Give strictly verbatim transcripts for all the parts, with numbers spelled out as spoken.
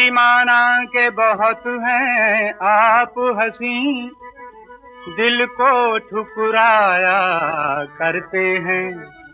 जी माना के बहुत हैं आप हंसी, दिल को ठुकराया करते हैं,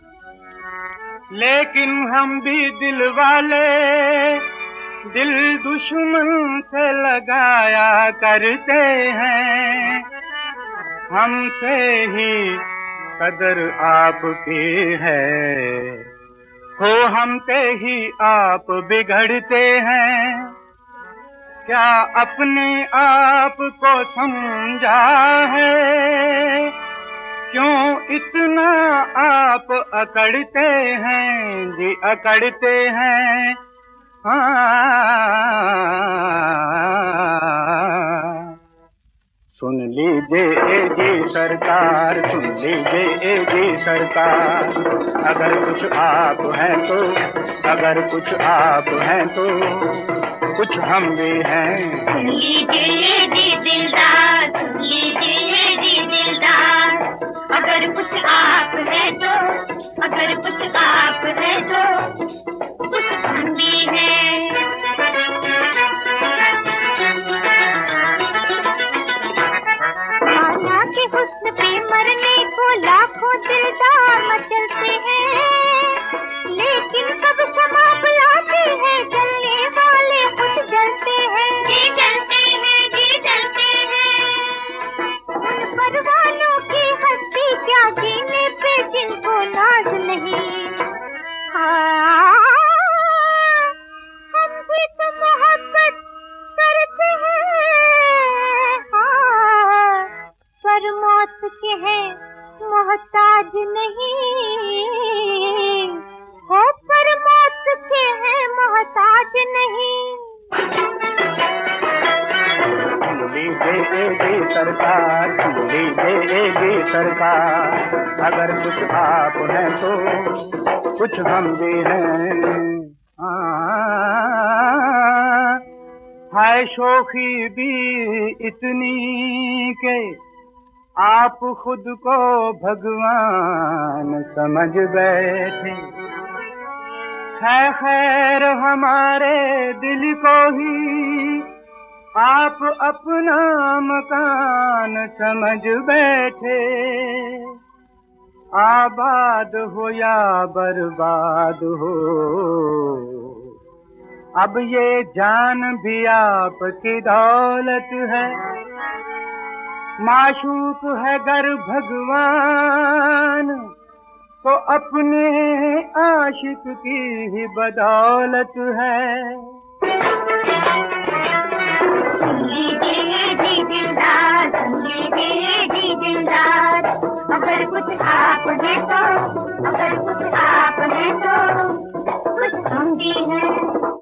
लेकिन हम भी दिल वाले दिल दुश्मन से लगाया करते हैं। हमसे ही कदर आपकी है, हो हम पे ही आप बिगड़ते हैं। क्या अपने आप को समझा है, क्यों इतना आप अकड़ते हैं जी, अकड़ते हैं। हाँ, सुन लीजिए जी सरकार, सुन लीजिए जी सरकार, अगर कुछ आप हैं तो, अगर कुछ आप हैं तो कुछ हम भी हैं। सुन लीजिए जी दिलदार, सुन लीजिए जी दिलदार, अगर कुछ आप हैं तो, अगर कुछ आप हैं तो कुछ हम भी हैं। माना के हुस्न पे मरने को लाखों दिलदार मचलते हैं, लेकिन कब क्षमा बुलाते हैं जलने वाले खुद जलते हैं। जी जलते हैं, जी जलते हैं। उन परवानों की हस्ती क्या जीने पे जिनको नाज नहीं। हाँ, हम भी तो मोहब्बत करते हैं, हाँ, पर मौत के हैं मोहताज नहीं, हो पर मौत के हैं मोहताज नहीं। सुन लीजिए जी सरकार, सुन लीजिए जी सरकार, अगर कुछ आप हैं तो कुछ हम भी हैं। है शोखी भी इतनी के आप खुद को भगवान समझ बैठे, है खैर हमारे दिल को ही आप अपना मकान समझ बैठे। आबाद हो या बर्बाद हो, अब ये जान भी आपकी दौलत है। माशूक है गर भगवान तो अपने आशिक की ही बदौलत है। सुन लीजिए जी दिलदार, सुन लीजिए जी दिलदार, अगर कुछ आप हैं तो, अगर कुछ आप हैं तो कुछ हम भी हैं।